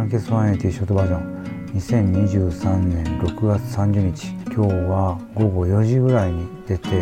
ンケス180ショートバージョン2023年6月30日、今日は午後4時ぐらいに出て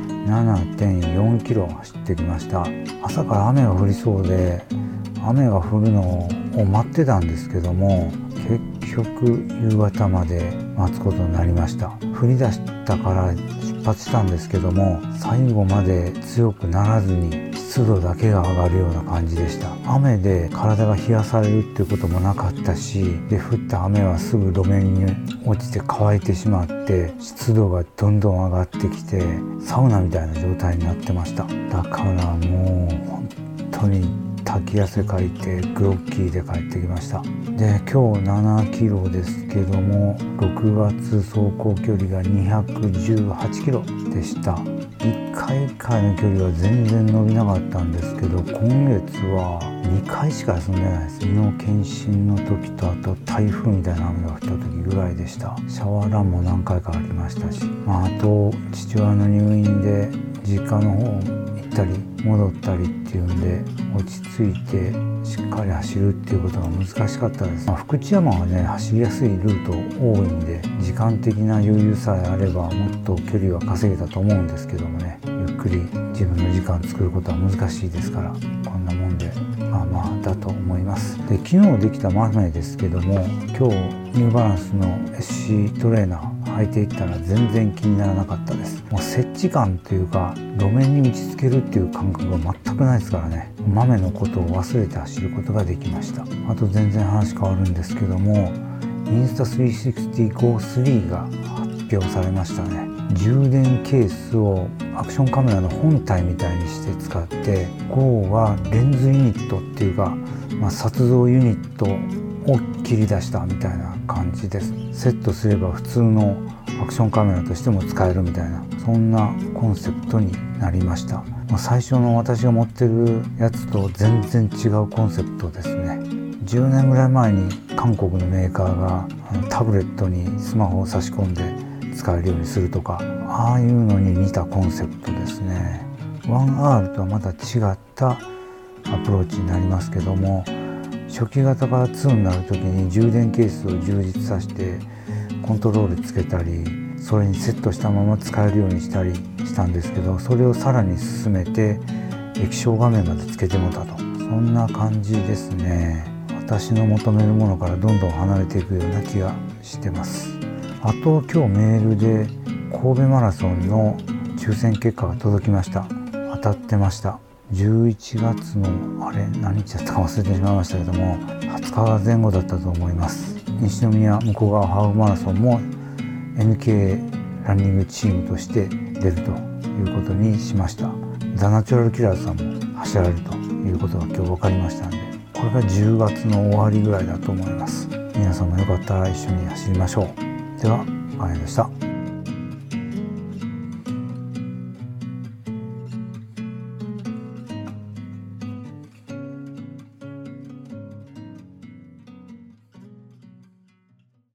7.4 キロ走ってきました。朝から雨が降りそうで雨が降るのを待ってたんですけども、結局夕方まで待つことになりました。降り出したから出発したんですけども、最後まで強くならずに湿度だけが上がるような感じでした。雨で体が冷やされるっていうこともなかったし、で降った雨はすぐ路面に落ちて乾いてしまって湿度がどんどん上がってきてサウナみたいな状態になってました。だからもう本当に滝汗かいてグロッキーで帰ってきました。で今日7キロですけども、6月走行距離が218キロでした。1回1回の距離は全然伸びなかったんですけど、今月は2回しか休んでないです。胃の検診の時と、あと台風みたいな雨が降った時ぐらいでした。シャワーランも何回かありましたし、あと父親の入院で実家の方行ったり戻ったりっていうんで、落ち着いてしっかり走るっていうことが難しかったです。福知山はね走りやすいルート多いんで、時間的な余裕さえあればもっと距離は稼げたと思うんですけどもね、ゆっくり自分の時間作ることは難しいですから、こんなもんでまあだと思います。で昨日できたマメですけども、今日ニューバランスの SC トレーナー履いていったら全然気にならなかったです。もう接地感というか路面に打ちつけるっていう感覚が全くないですからね、豆のことを忘れて走ることができました。あと全然話変わるんですけども、インスタ360 GO3 が発表されましたね。充電ケースをアクションカメラの本体みたいにして使って、 GO はレンズユニットっていうか、撮像ユニットを切り出したみたいな感じです。セットすれば普通のアクションカメラとしても使えるみたいな、そんなコンセプトになりました。最初の私が持ってるやつと全然違うコンセプトですね。10年ぐらい前に韓国のメーカーがタブレットにスマホを差し込んで使えるようにするとか、ああいうのに似たコンセプトですね。 1R とはまた違ったアプローチになりますけども、初期型から2になる時に充電ケースを充実させてコントロールつけたり、それにセットしたまま使えるようにしたりしたんですけど、それをさらに進めて液晶画面までつけてもらったと、そんな感じですね。私の求めるものからどんどん離れていくような気がしてます。あと今日メールで神戸マラソンの抽選結果が届きました。当たってました。11月の何日だったか忘れてしまいましたけども、20日前後だったと思います。西宮向川ハーフマラソンも NK ランニングチームとして出るということにしました。ザ・ナチュラルキラーズさんも走られるということが今日分かりましたので、これが10月の終わりぐらいだと思います。皆さんもよかったら一緒に走りましょう。では、あやでした。